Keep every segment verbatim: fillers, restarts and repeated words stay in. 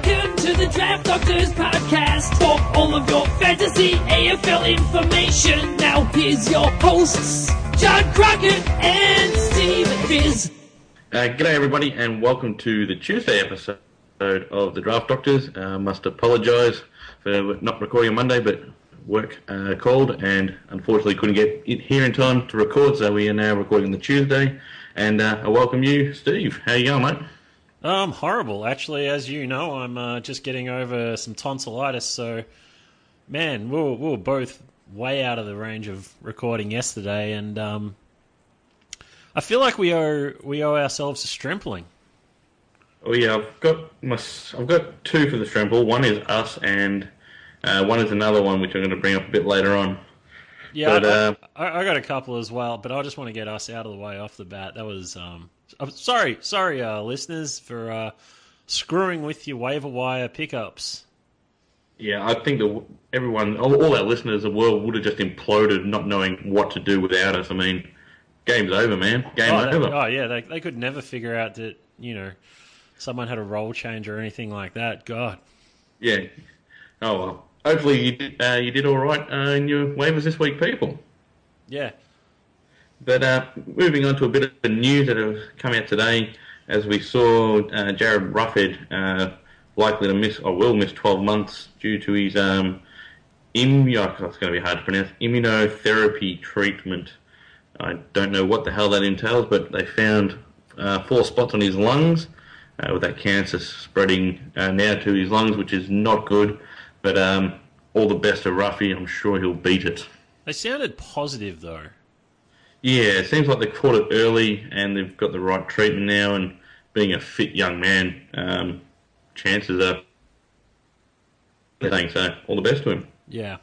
Welcome to the Draft Doctors Podcast for all of your fantasy A F L information. Now here's your hosts, John Crockett and Steve Fizz. Uh, g'day everybody and welcome to the Tuesday episode of the Draft Doctors. I uh, must apologise for not recording on Monday, but work uh, called and unfortunately couldn't get it here in time to record, so we are now recording the Tuesday. And uh, I welcome you, Steve. How you going, mate? Um, horrible. Actually, as you know, I'm uh, just getting over some tonsillitis, so, man, we were, we were both way out of the range of recording yesterday, and um, I feel like we owe, we owe ourselves a strimpling. Oh yeah, I've got my, I've got two for the Strimple. One is us, and uh, one is another one which I'm going to bring up a bit later on. Yeah, but, I, uh, I, I got a couple as well, but I just want to get us out of the way off the bat. That was um, I'm sorry, sorry, uh, listeners, for uh, screwing with your waiver wire pickups. Yeah, I think that everyone, all, all our listeners, the world would have just imploded, not knowing what to do without us. I mean, game's over, man. Game oh, over. They, oh yeah, they they could never figure out that, you know, someone had a role change or anything like that. God. Yeah. Oh well. Hopefully you did, uh, you did all right uh, in your waivers this week, people. Yeah. But uh, moving on to a bit of the news that have come out today, as we saw uh, Jared Ruffhead uh, likely to miss, or will miss twelve months due to his um, immuno, it's going to be hard to pronounce, immunotherapy treatment. I don't know what the hell that entails, but they found uh, four spots on his lungs, uh, with that cancer spreading uh, now to his lungs, which is not good. But um, all the best to Ruffy. I'm sure he'll beat it. They sounded positive, though. Yeah, it seems like they caught it early and they've got the right treatment now. And being a fit young man, um, chances are saying so. All the best to him. Yeah.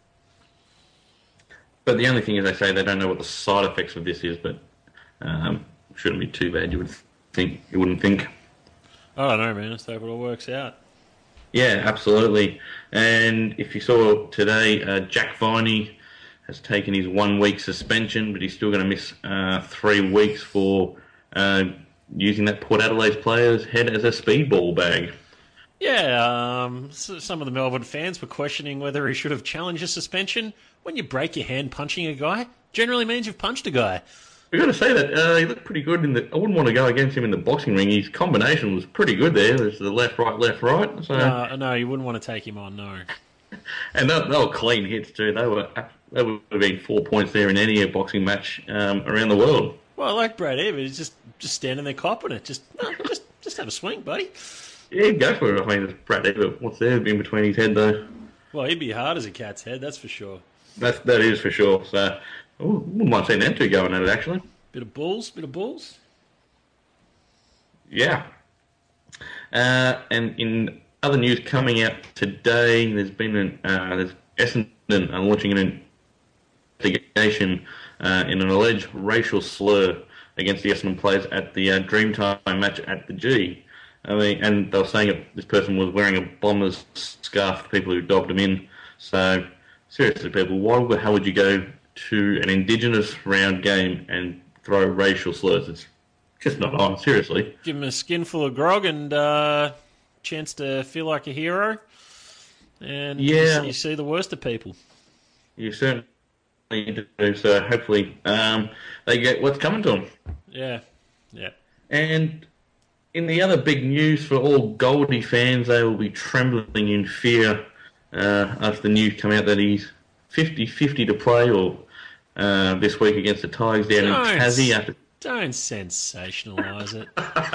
But the only thing is, they say they don't know what the side effects of this is, but um, shouldn't be too bad. You would think. You wouldn't think. I don't know, man. Let's hope it all works out. Yeah, absolutely. And if you saw today, uh, Jack Viney has taken his one-week suspension, but he's still going to miss uh, three weeks for uh, using that Port Adelaide player's head as a speedball bag. Yeah, um, so some of the Melbourne fans were questioning whether he should have challenged a suspension. When you break your hand punching a guy, generally means you've punched a guy. We've got to say that uh, he looked pretty good in the. I wouldn't want to go against him in the boxing ring. His combination was pretty good there. There's the left, right, left, right. So. No, no, you wouldn't want to take him on, no. And they, they were clean hits too. They were. They would have been four points there in any boxing match um, around the world. Well, like Brad Evans, just just standing there copping it. Just, no, just, just have a swing, buddy. Yeah, go for it. I mean, it's Brad Evans. What's there in between his head though? Well, he'd be hard as a cat's head, that's for sure. That's that is for sure. So, I wouldn't mind seeing them two going at it actually. Bit of bulls, bit of bulls. Yeah. Uh, and in other news coming out today, there's been an uh, there's Essendon are launching an investigation uh, in an alleged racial slur against the Essendon players at the uh, Dreamtime match at the G. I mean, and they were saying that this person was wearing a Bombers scarf, the people who dobbed him in. So, seriously, people, why the hell would you go to an Indigenous round game and throw racial slurs? It's just not on, seriously. Give him a skinful of grog and uh, chance to feel like a hero. And yeah. you, you see the worst of people. You certainly do, so hopefully um, they get what's coming to them. Yeah, yeah. And in the other big news for all Goldie fans, they will be trembling in fear uh, after the news come out that he's fifty-fifty to play or uh, this week against the Tigers down don't, in Tassie. After... Don't sensationalise it.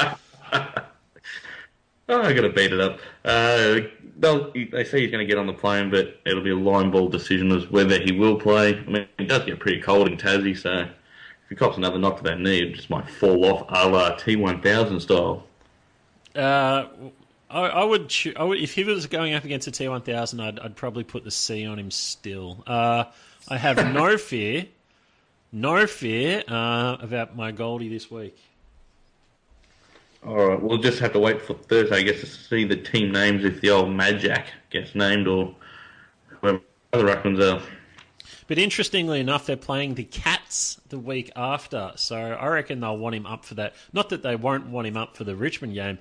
Oh, I got to beat it up. Uh, they'll, they say he's going to get on the plane, but it'll be a line ball decision as whether he will play. I mean, it does get pretty cold in Tassie, so if he cops another knock to that knee, it just might fall off a la T one thousand style. Uh, I, I, would, I would, if he was going up against a T one thousand, I'd, I'd probably put the C on him still. Uh, I have no fear, no fear uh, about my Goldie this week. All right, we'll just have to wait for Thursday, I guess, to see the team names if the old Majak gets named or whoever the Ruckmans are. But interestingly enough, they're playing the Cats the week after, so I reckon they'll want him up for that. Not that they won't want him up for the Richmond game, but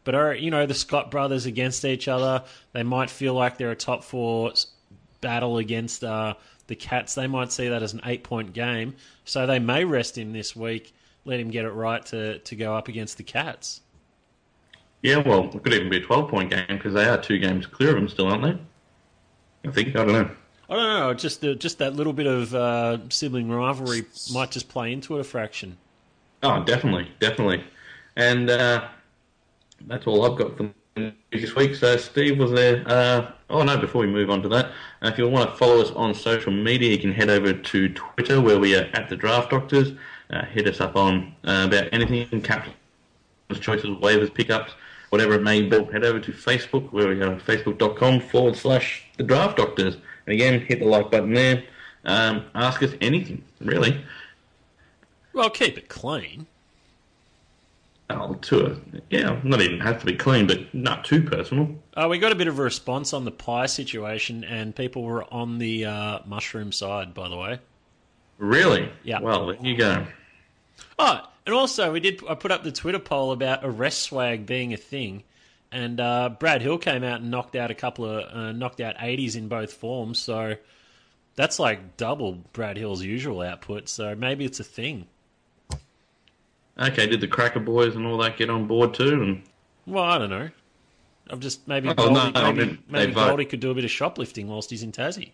But, uh, you know, the Scott brothers against each other, they might feel like they're a top four battle against uh, the Cats. They might see that as an eight-point game. So they may rest him this week, let him get it right to, to go up against the Cats. Yeah, well, it could even be a twelve-point game because they are two games clear of them still, aren't they? I think. I don't know. I don't know. Just the, just that little bit of uh, sibling rivalry might just play into it a fraction. Oh, definitely, definitely. And uh, that's all I've got for this week. So, Steve, was there... Uh, oh, no, before we move on to that, uh, if you want to follow us on social media, you can head over to Twitter, where we are at The Draft Doctors. Uh, hit us up on uh, about anything, captain's choices, waivers, pickups, whatever it may be. Head over to Facebook, where we are facebook.com forward slash The Draft Doctors. And again, hit the like button there. Um, ask us anything, really. Well, keep it clean. Oh, to a, yeah, not even have to be clean, but not too personal. Uh, we got a bit of a response on the pie situation, and people were on the uh, mushroom side, by the way. Really? Yeah. Well, there you go. Oh, and also we did. I put up the Twitter poll about arrest swag being a thing, and uh, Brad Hill came out and knocked out a couple of uh, knocked out eighties in both forms. So that's like double Brad Hill's usual output. So maybe it's a thing. Okay, did the Cracker Boys and all that get on board too? And well, I don't know. I'm just maybe oh, Goldie, no, maybe, maybe vote. Goldie could do a bit of shoplifting whilst he's in Tassie.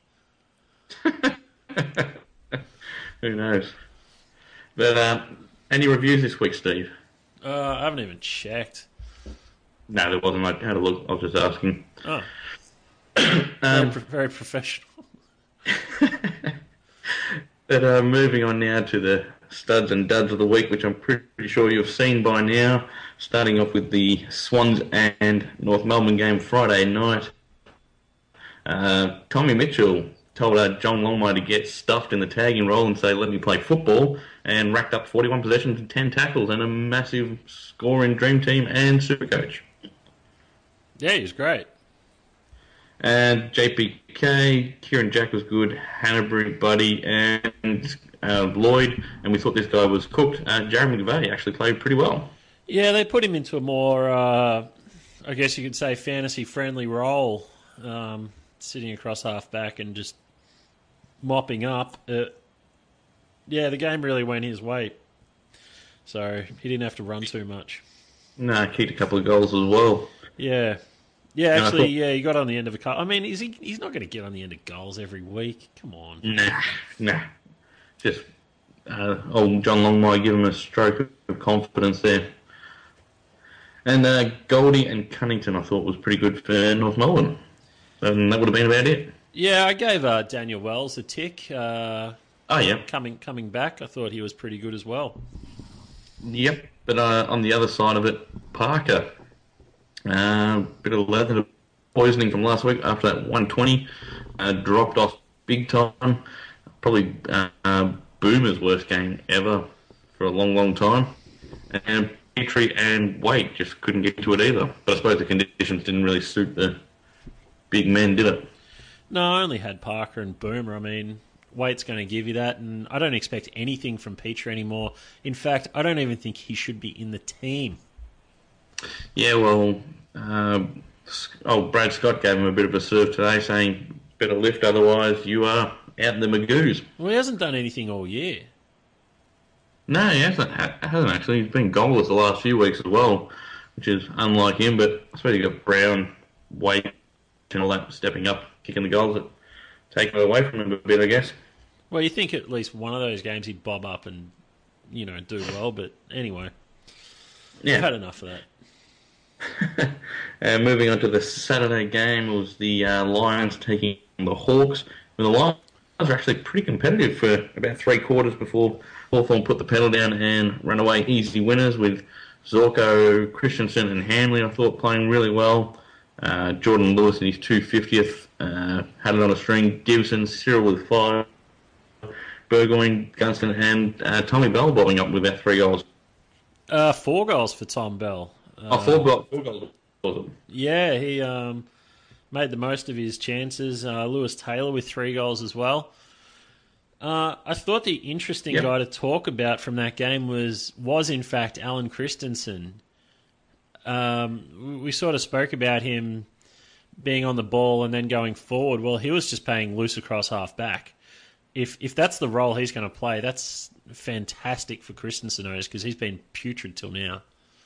Who knows? But um, any reviews this week, Steve? Uh, I haven't even checked. No, there wasn't. I had a look. I was just asking. Oh, um, very, pro- very professional. But uh, moving on now to the studs and duds of the week, which I'm pretty sure you've seen by now. Starting off with the Swans and North Melbourne game Friday night. Uh, Tommy Mitchell told uh, John Longmire to get stuffed in the tagging role and say, let me play football, and racked up forty-one possessions and ten tackles and a massive score in Dream Team and Supercoach. Yeah, he was great. And J P K, Kieran Jack was good, Hanbury, Buddy, and uh, Lloyd, and we thought this guy was cooked. Uh, Jeremy McVeigh actually played pretty well. Yeah, they put him into a more, uh, I guess you could say, fantasy-friendly role, um, sitting across half-back and just mopping up. Uh, yeah, the game really went his way, so he didn't have to run too much. No, kicked a couple of goals as well. Yeah. Yeah, No, I actually, thought- yeah, he got on the end of a couple. I mean, is he? He's not going to get on the end of goals every week. Come on. Nah, nah. Just uh, old John Longmire give him a stroke of confidence there. And uh, Goldie and Cunnington, I thought, was pretty good for North Melbourne. And that would have been about it. Yeah, I gave uh, Daniel Wells a tick. Uh, Oh, yeah. coming coming back, I thought he was pretty good as well. Yep. But uh, on the other side of it, Parker. A uh, bit of leather poisoning from last week after that one twenty. Uh, dropped off big time. Probably uh, uh, Boomer's worst game ever for a long, long time. And Petrie and Waite just couldn't get to it either. But I suppose the conditions didn't really suit the big men, did it? No, I only had Parker and Boomer. I mean, Waite's going to give you that, and I don't expect anything from Petrie anymore. In fact, I don't even think he should be in the team. Yeah, well, uh, oh, Brad Scott gave him a bit of a serve today, saying, better lift, otherwise you are out in the Magoos. Well, he hasn't done anything all year. No, he hasn't, hasn't actually. He's been goalless the last few weeks as well, which is unlike him, but I suppose you got Brown, Waite, and all that stepping up, kicking the goals that take it away from him a bit, I guess. Well, you think at least one of those games he'd bob up and, you know, do well, but anyway. Yeah. I've had enough of that. And moving on to the Saturday game, it was the uh, Lions taking the Hawks. And the Lions were actually pretty competitive for about three quarters before Hawthorn put the pedal down and ran away easy winners with Zorko, Christensen and Hanley, I thought, playing really well. Uh, Jordan Lewis in his two hundred fiftieth uh, had it on a string. Gibson, Cyril with five. Burgoyne, Gunston and uh, Tommy Bell bobbing up with about three goals. Uh, four goals for Tom Bell. Uh, Oh, four goals. Four goals. Was it? Yeah, he um, made the most of his chances. Uh, Lewis Taylor with three goals as well. Uh, I thought the interesting Yep. guy to talk about from that game was, was in fact, Alan Christensen. um, we sort of spoke about him being on the ball and then going forward. Well, he was just playing loose across half back. If if that's the role he's going to play, that's fantastic for Christensen because he's been putrid till now.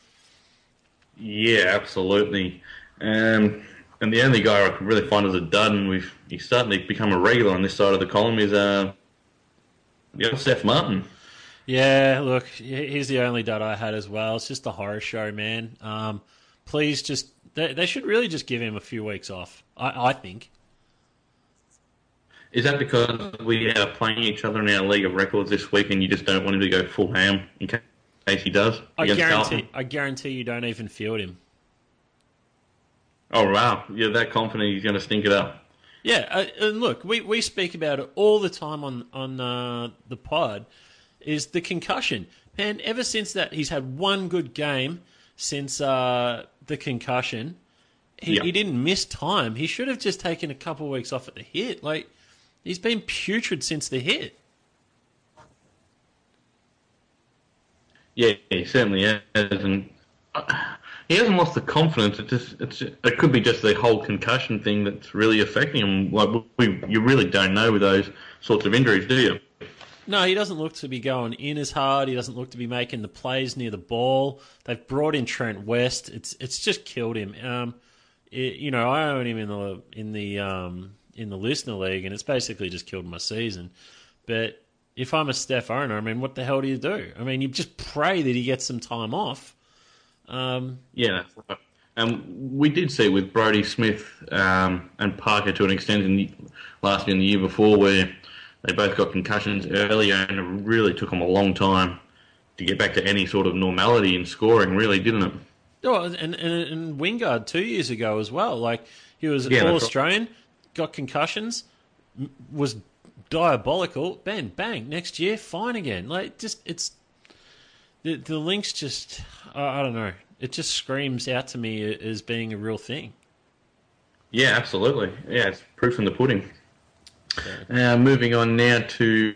Yeah, absolutely. Um, and the only guy I could really find as a dud, and we've he's starting to become a regular on this side of the column, is uh, yeah, Seth Martin. Yeah, look, he's the only dud I had as well. It's just a horror show, man. Um, please just... They, they should really just give him a few weeks off, I, I think. Is that because we are playing each other in our League of Records this week and you just don't want him to go full ham in case he does? I guarantee, Carlton? I guarantee you don't even field him. Oh, wow. You're that confident he's going to stink it up? Yeah, uh, and look, we, we speak about it all the time on, on uh, the pod, is the concussion. Man, ever since that, he's had one good game since uh, the concussion. He, yep. he didn't miss time. He should have just taken a couple of weeks off at the hit. Like, he's been putrid since the hit. Yeah, he certainly has. And uh, he hasn't lost the confidence. It just it's it could be just the whole concussion thing that's really affecting him. Like we, you really don't know with those sorts of injuries, do you? No, he doesn't look to be going in as hard. He doesn't look to be making the plays near the ball. They've brought in Trent West. It's it's just killed him. Um, it, you know, I own him in the in the um, in the listener league, and it's basically just killed my season. But if I'm a Steph owner, I mean, what the hell do you do? I mean, you just pray that he gets some time off. Um, yeah, that's right. And we did see with Brodie Smith um, and Parker to an extent in the, last year and the year before, where they both got concussions earlier, and it really took them a long time to get back to any sort of normality in scoring, really, didn't it? Oh, and, and, and Wingard two years ago as well. Like, he was yeah, All-Australian, right. Got concussions, was diabolical. Bang, bang, next year, fine again. Like, just, it's... The, the links just... Uh, I don't know. It just screams out to me as being a real thing. Yeah, absolutely. Yeah, it's proof in the pudding. Uh, moving on now to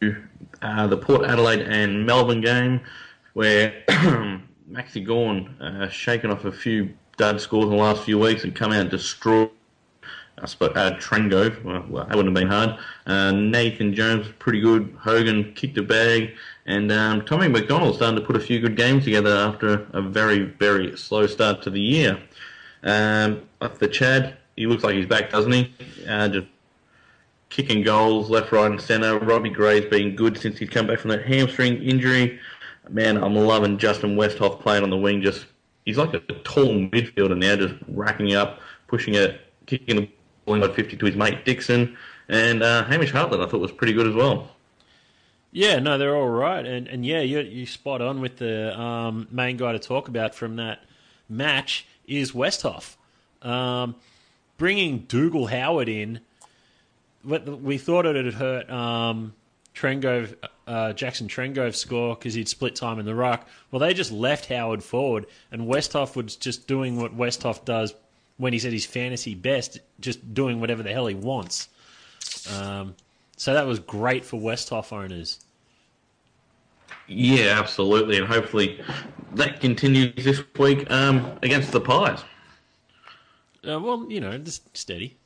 uh, the Port Adelaide and Melbourne game, where Maxi Gawn uh, shaken off a few dud scores in the last few weeks and come out and destroy I suppose, uh, Trengove. Well, well, that wouldn't have been hard. Uh, Nathan Jones was pretty good. Hogan kicked a bag. And um, Tommy McDonald starting to put a few good games together after a very, very slow start to the year. Um, up the Chad, he looks like he's back, doesn't he? Uh, just kicking goals left, right and centre. Robbie Gray's been good since he's come back from that hamstring injury. Man, I'm loving Justin Westhoff playing on the wing. Just he's like a tall midfielder now, just racking up, pushing it, kicking the ball in fifty to his mate Dixon. And uh, Hamish Hartlett I thought was pretty good as well. Yeah, no, they're all right. And, and yeah, you're, you're spot on with the um, main guy to talk about from that match is Westhoff. Um, bringing Dougal Howard in, we thought it had hurt um, Trengove, uh, Jackson Trengove's score because he'd split time in the ruck. Well, they just left Howard forward, and Westhoff was just doing what Westhoff does when he's at his fantasy best, just doing whatever the hell he wants. Um, so that was great for Westhoff owners. Yeah, absolutely, and hopefully that continues this week um, against the Pies. Uh, well, you know, just steady.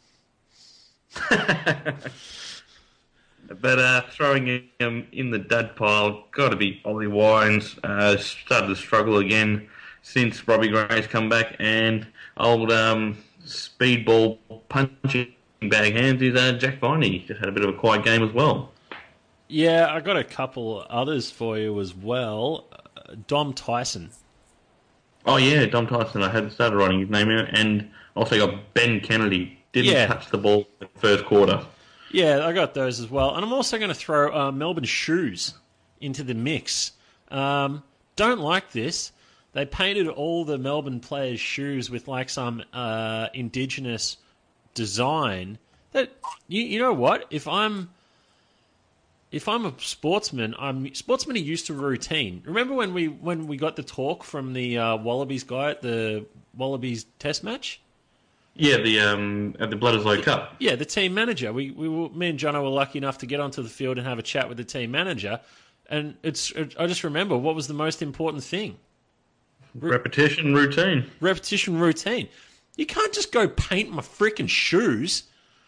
But uh, throwing him in the dud pile, got to be Ollie Wines. Uh, started to struggle again since Robbie Gray's come back, and old um, speedball punching bag hands is uh, Jack Viney. Just had a bit of a quiet game as well. Yeah, I got a couple others for you as well. Uh, Dom Tyson. Oh yeah, Dom Tyson. I had started writing his name out, and also got Ben Kennedy. Didn't yeah. touch the ball in the first quarter. Yeah, I got those as well. And I'm also going to throw uh, Melbourne Shoes into the mix. Um, don't like this. They painted all the Melbourne players' shoes with like some uh, indigenous design. That you, you know what? If I'm if I'm a sportsman, I'm sportsmen are used to routine. Remember when we when we got the talk from the uh, Wallabies guy at the Wallabies Test match? Yeah, the um at the Bledisloe Cup. Yeah, the team manager. We we were, me and Jono were lucky enough to get onto the field and have a chat with the team manager, and it's. It, I just remember what was the most important thing. Repetition, routine. Repetition, routine. You can't just go paint my freaking shoes.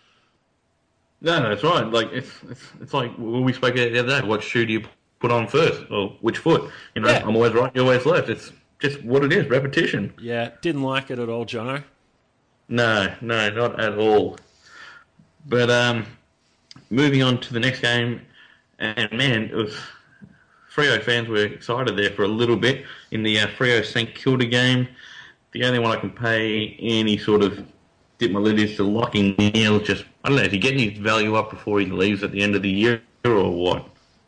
No, no, that's right. Like it's, it's it's like we spoke about the other day. What shoe do you put on first, or which foot? You know, Yeah. I'm always right, you're always left. It's just what it is. Repetition. Yeah, didn't like it at all, Jono. No, no, not at all. But um, moving on to the next game, and man, it was Freo fans were excited there for a little bit in the uh, Freo St Kilda game. The only one I can pay any sort of dip my lid is to Lockie Neal. Just I don't know, is he getting his value up before he leaves at the end of the year or what?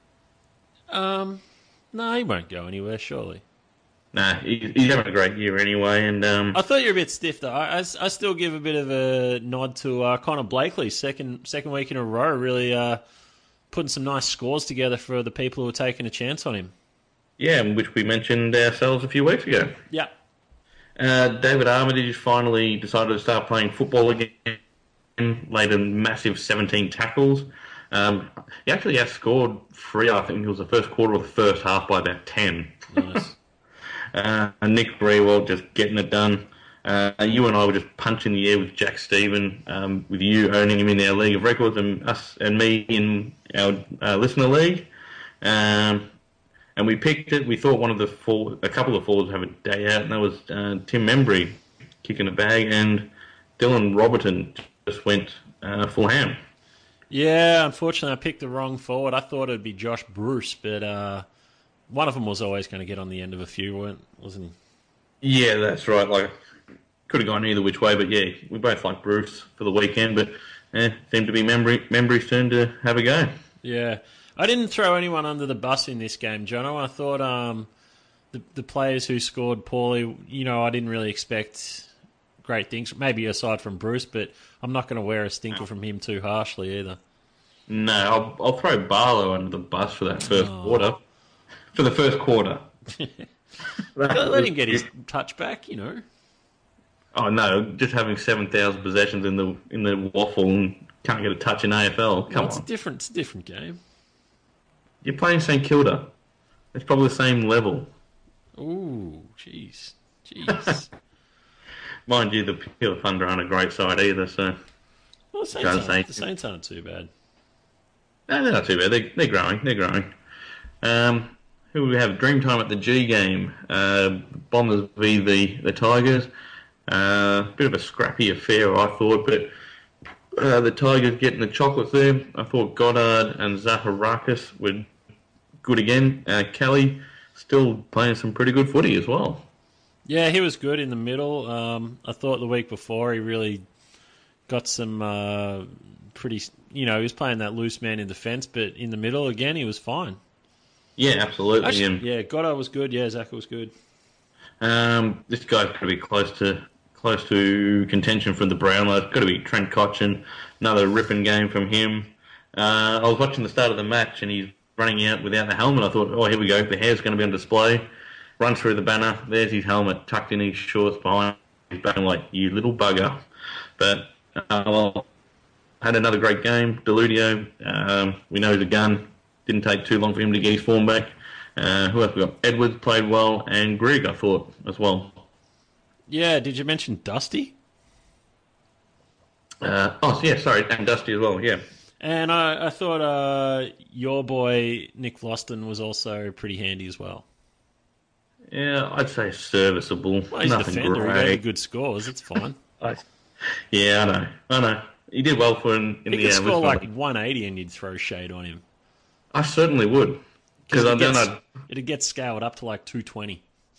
Um, no, he won't go anywhere, surely. Nah, he's, he's having a great year anyway, and um, I thought you were a bit stiff, though. I, I, I still give a bit of a nod to uh, Connor Blakely, second second week in a row, really uh, putting some nice scores together for the people who are taking a chance on him. yeah, which we mentioned ourselves a few weeks ago. Yeah. Uh, David Armitage finally decided to start playing football again, laid a massive seventeen tackles. Um, he actually outscored Freo, I think it was the first quarter of the first half, by about ten. Nice. Uh, and Nick Brewell just getting it done. Uh, you and I were just punching the air with Jack Stephen, um, with you owning him in our League of Records and us and me in our uh, listener league. Um, and we picked it. We thought one of the four, a couple of forwards would have a day out, and that was uh, Tim Membry kicking the bag, and Dylan Robertson just went uh, full ham. Yeah, unfortunately, I picked the wrong forward. I thought it'd be Josh Bruce, but uh, one of them was always going to get on the end of a few, weren't, wasn't he? Yeah, that's right. Like, could have gone either which way, but yeah, we both like Bruce for the weekend, but eh, seemed to be Membry, Membry's turn to have a go. Yeah. I didn't throw anyone under the bus in this game, Jono. I thought um, the the players who scored poorly, you know, I didn't really expect great things, maybe aside from Bruce, but I'm not going to wear a stinker from him too harshly either. No, I'll, I'll throw Barlow under the bus for that first Oh. quarter. For the first quarter. Let him get his touch back, you know. Oh no, just having seven thousand possessions in the in the waffle and can't get a touch in A F L. Come Well, it's on. a different, it's a different game. You're playing St Kilda. It's probably the same level. Ooh, jeez. Jeez. Mind you, the Peel Thunder aren't a great side either, so... Well, the Saints, Can't aren't, say. the Saints aren't too bad. No, they're not too bad. They, they're growing. They're growing. Um, who we have? Dreamtime at the G game. Uh, Bombers v the, the Tigers. Uh, bit of a scrappy affair, I thought, but uh, the Tigers getting the chocolates there. I thought Goddard and Zaharakis were good again. Uh, Kelly still playing some pretty good footy as well. Yeah, he was good in the middle. Um, I thought the week before he really got some uh, pretty, you know, he was playing that loose man in defence, but in the middle again, he was fine. Yeah, absolutely. Actually, and, yeah, Goddard was good. Yeah, Zach was good. Um, this guy's got to be close to close to contention from the Brownlow. It's got to be Trent Cotchin. Another ripping game from him. Uh, I was watching the start of the match and he's running out without the helmet. I thought, oh, here we go. The hair's going to be on display. Runs through the banner. There's his helmet tucked in his shorts behind his back. I'm like, you little bugger. But, uh, well, had another great game. Deludio, um, we know he's a gun. Didn't take too long for him to get his form back. Uh, who else we got? Edwards played well, and Grigg, I thought, as well. Yeah, did you mention Dusty? Uh, oh, yeah, sorry, and Dusty as well, yeah. And I, I thought uh, your boy Nick Vlosten was also pretty handy as well. Yeah, I'd say serviceable. Well, he's a Nothing defender. He great. gave good scores. It's fine. I, yeah, I know. I know. He did well for in, in He the could uh, score Lisbon. like one eighty and you'd throw shade on him. I certainly would. Because I it'd, don't get, know. it'd get scaled up to like two twenty.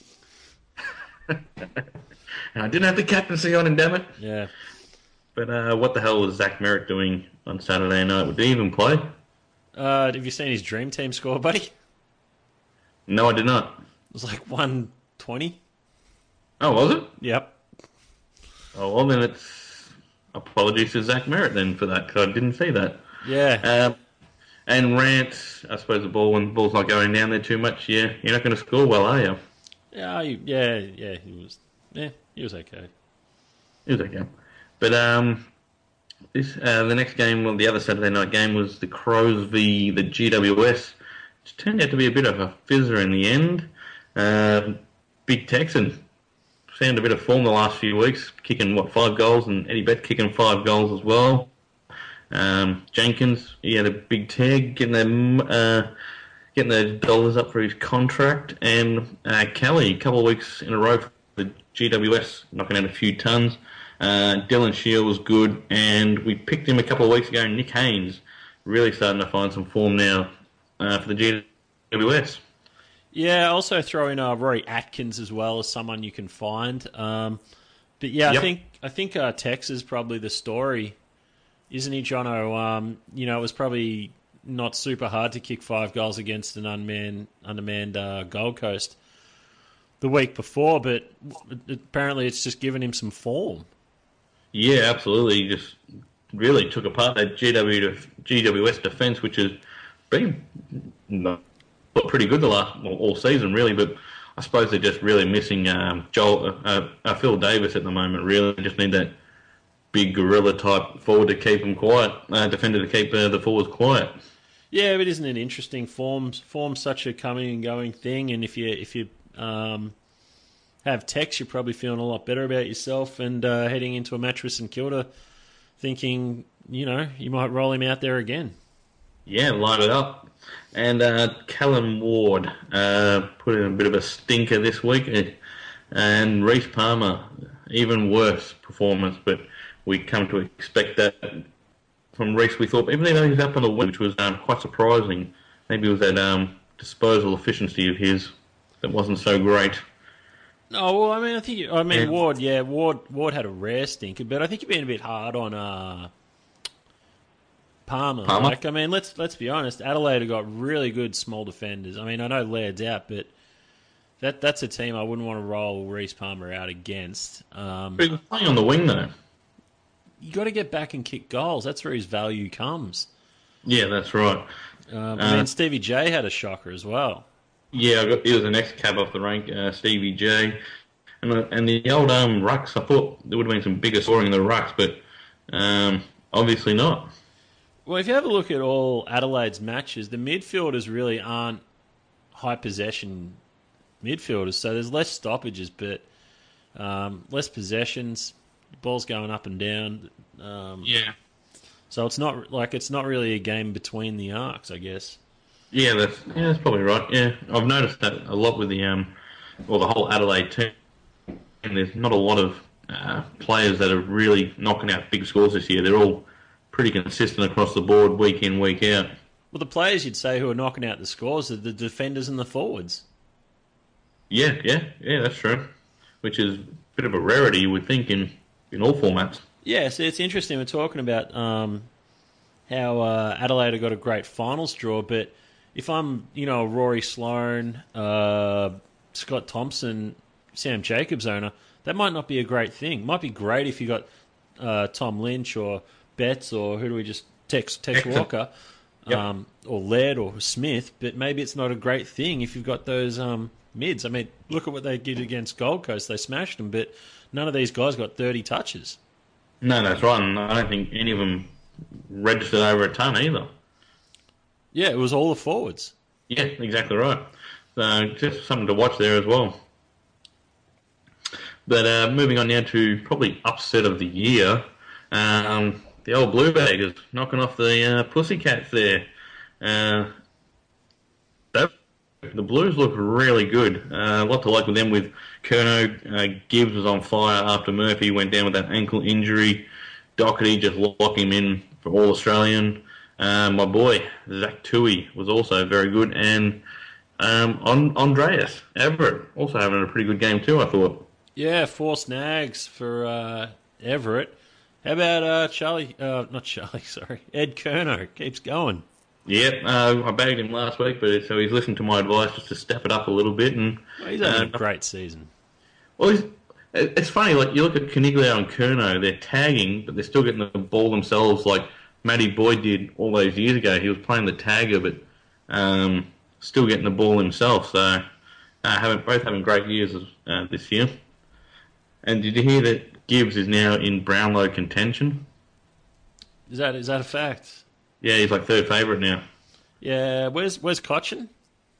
I didn't have the captaincy on him, damn it. Yeah. But uh, what the hell was Zach Merritt doing on Saturday night? Did he even play? Uh, have you seen his dream team score, buddy? It No, I did not. was like one twenty. Oh, was it? Yep. Oh, well, then it's... Apologies to Zach Merritt then for that, because I didn't see that. Yeah. Um, and Rant, I suppose the ball, when the ball's not going down there too much, yeah, you're not going to score well, are you? Yeah, he, yeah, yeah, he was, yeah, he was okay. It was okay. But um, this uh, the next game, well, the other Saturday night game was the Crows v the G W S, which turned out to be a bit of a fizzer in the end. Um, Big Texan. Found a bit of form the last few weeks, kicking, what, five goals, and Eddie Betts kicking five goals as well. Um, Jenkins, he had a big tag, getting them, uh, getting the dollars up for his contract. And uh, Kelly, a couple of weeks in a row for the G W S, knocking out a few tons. Uh, Dylan Shield was good, and we picked him a couple of weeks ago, Nick Haynes, really starting to find some form now uh, for the G W S. Yeah, also throw in uh, Rory Atkins as well as someone you can find. Um, but yeah, yep. I think I think uh, Tex is probably the story, isn't he, Jono? Um, you know, it was probably not super hard to kick five goals against an unmanned, undermanned uh, Gold Coast the week before, but apparently it's just given him some form. Yeah, absolutely. He just really took apart that G W G W S defence, which has been not pretty good the last well, all season, really. But I suppose they're just really missing um, Joel, uh, uh, Phil Davis at the moment. Really, they just need that big gorilla type forward to keep them quiet, uh, defender to keep uh, the forwards quiet. Yeah, but isn't it interesting? Form's form's such a coming and going thing, and if you if you um, have Tex, you're probably feeling a lot better about yourself and uh, heading into a match with St Kilda, thinking, you know, you might roll him out there again. Yeah, light it up. And uh, Callum Ward uh, put in a bit of a stinker this week. And Reece Palmer, even worse performance, but we come to expect that from Reece. We thought, even though he was up on the wing, which was um, quite surprising, maybe it was that um, disposal efficiency of his that wasn't so great. Oh, well, I mean, I think, I mean, and, Ward, yeah, Ward Ward had a rare stinker, but I think you're being a bit hard on uh, Palmer. Palmer. Like, I mean, let's let's be honest, Adelaide have got really good small defenders. I mean, I know Laird's out, but that that's a team I wouldn't want to roll Reece Palmer out against. Um, but he was playing on the wing, though. You got to get back and kick goals. That's where his value comes. Yeah, that's right. Um, I uh, mean, Stevie J had a shocker as well. Yeah, I got, he was the next cab off the rank, uh, Stevie J. And, uh, and the old um, rucks, I thought there would have been some bigger scoring in the rucks, but um, obviously not. Well, if you have a look at all Adelaide's matches, the midfielders really aren't high possession midfielders, so there's less stoppages, but um, less possessions, the ball's going up and down. Um, yeah. So it's not like it's not really a game between the arcs, I guess. Yeah, that's yeah, that's probably right. Yeah, I've noticed that a lot with the um, well, the whole Adelaide team. And there's not a lot of uh, players that are really knocking out big scores this year. They're all pretty consistent across the board, week in, week out. Well, the players you'd say who are knocking out the scores are the defenders and the forwards. Yeah, yeah, yeah, that's true. Which is a bit of a rarity, you would think, in, in all formats. Yeah, so it's interesting. We're talking about um, how uh, Adelaide have got a great finals draw, but if I'm, you know, a Rory Sloane, uh, Scott Thompson, Sam Jacobs owner, that might not be a great thing. Might be great if you got uh, Tom Lynch or Betts or who do we just Tex Tex Walker, yep. um, or Laird or Smith, but maybe it's not a great thing if you've got those um, mids. I mean, look at what they did against Gold Coast. They smashed them, but none of these guys got thirty touches. No, that's right, and I don't think any of them registered over a ton either. Yeah, it was all the forwards. Yeah, exactly right. So just something to watch there as well. But uh, moving on now to probably upset of the year, um, the old Blue Baggers knocking off the uh, Pussycats there. Uh, that, the Blues look really good. Uh, a lot to like with them with Curnow. Uh, Gibbs was on fire after Murphy went down with that ankle injury. Doherty just locked him in for All-Australian. Uh, my boy, Zach Tui, was also very good. And um, Andreas Everett also having a pretty good game too, I thought. Yeah, four snags for uh, Everett. How about uh, Charlie, uh, not Charlie, sorry, Ed Curnow, keeps going. Yep, uh, I bagged him last week, but so he's listened to my advice just to step it up a little bit. And well, he's having uh, a great season. Well, he's, it's funny, like you look at Caniglio and Curnow, they're tagging, but they're still getting the ball themselves like Matty Boyd did all those years ago. He was playing the tagger, but um, still getting the ball himself. So uh, having, both having great years uh, this year. And did you hear that Gibbs is now in Brownlow contention? Is that is that a fact? Yeah, he's like third favourite now. Yeah, where's where's Cochin?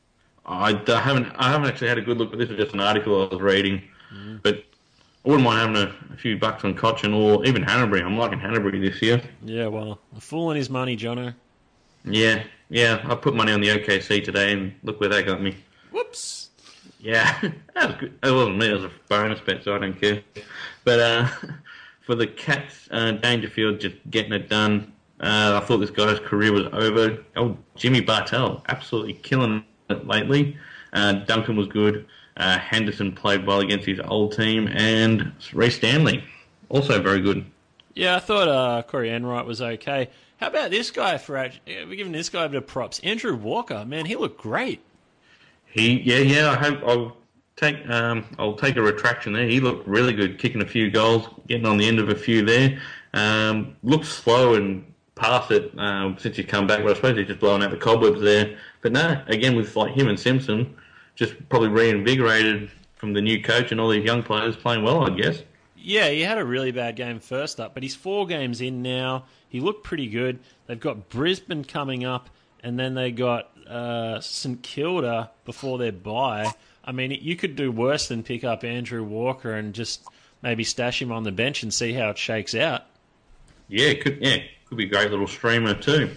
I d- haven't I haven't actually had a good look, but this was just an article I was reading. Mm. But I wouldn't mind having a, a few bucks on Cochin or even Hanbury. I'm liking Hanbury this year. Yeah, well, a fool and his money, Jono. Yeah, yeah. I put money on the O K C today, and look where that got me. Whoops. Yeah, that was good. It wasn't me. It was a bonus bet, so I don't care. But uh, for the Cats, uh, Dangerfield just getting it done. Uh, I thought this guy's career was over. Oh, Jimmy Bartell, absolutely killing it lately. Uh, Duncan was good. Uh, Henderson played well against his old team. And Reece Stanley, also very good. Yeah, I thought uh, Corey Enright was okay. How about this guy? For We're giving this guy a bit of props. Andrew Walker, man, he looked great. He, yeah, yeah. I hope I'll take, um, I'll take a retraction there. He looked really good, kicking a few goals, getting on the end of a few there. Um, looked slow and past it um, since he's come back, but I suppose he's just blowing out the cobwebs there. But no, again with like him and Simpson, just probably reinvigorated from the new coach and all these young players playing well, I guess. Yeah, he had a really bad game first up, but he's four games in now. He looked pretty good. They've got Brisbane coming up, and then they got uh, St Kilda before their bye. I mean, you could do worse than pick up Andrew Walker and just maybe stash him on the bench and see how it shakes out. Yeah, it could yeah, could be a great little streamer too.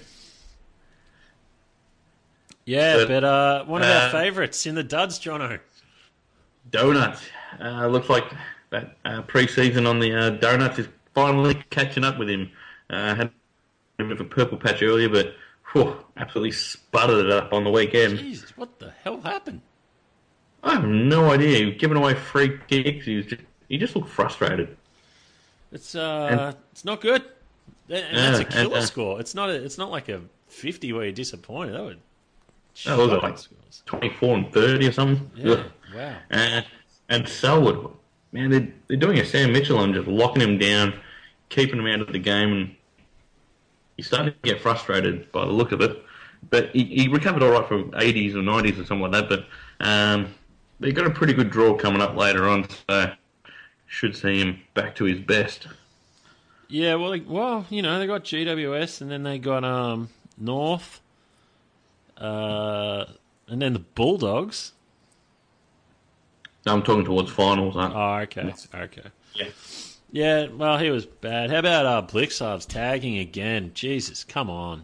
Yeah, but, but uh, one of uh, our favourites in the duds, Jono. Donuts. Uh, looks like that uh, pre-season on the uh, Donuts is finally catching up with him. Uh, had a bit of a purple patch earlier, but whew, absolutely sputtered it up on the weekend. Jeez, what the hell happened? I have no idea. He was giving away free kicks. He was just, he just looked frustrated. It's uh, and, it's not good. And yeah, that's a killer and, uh, score. It's not a, it's not like a fifty where you're disappointed. That would that was like scores. twenty-four and thirty or something. Yeah, Ugh. Wow. And and Selwood, man, they're, they're doing a Sam Mitchell and just locking him down, keeping him out of the game, and he's starting to get frustrated by the look of it. But he, he recovered all right from eighties or nineties or something like that. But um, they've got a pretty good draw coming up later on, so should see him back to his best. Yeah, well, like, well, you know, they got G W S and then they got um, North, uh, and then the Bulldogs. No, I'm talking towards finals, aren't I? Oh, okay, okay. Yeah. Yeah, well, he was bad. How about uh, Blixarves tagging again? Jesus, come on.